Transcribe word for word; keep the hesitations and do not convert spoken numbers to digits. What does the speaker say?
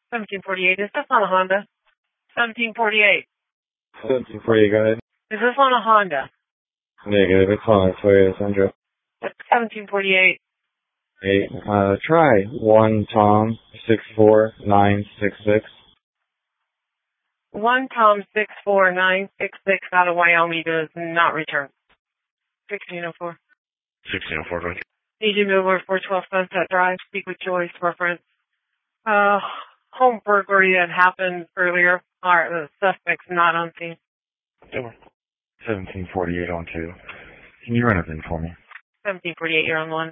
seventeen forty-eight. Is this on a Honda? seventeen forty-eight. seventeen forty-eight, go ahead. Is this on a Honda? Negative, it's on a Toyota Tundra. seventeen forty-eight. Eight. Uh, try one Tom six four nine six six. One Tom six four nine six six out of Wyoming does not return. sixteen oh four. sixteen oh four, go ahead. Need you move over four twelve Sunset Drive. Speak with Joyce, reference. Uh, home burglary that happened earlier. Alright, the suspect's not on scene. Over. seventeen forty-eight on two. Can you run it in for me? seventeen forty-eight, you're on one.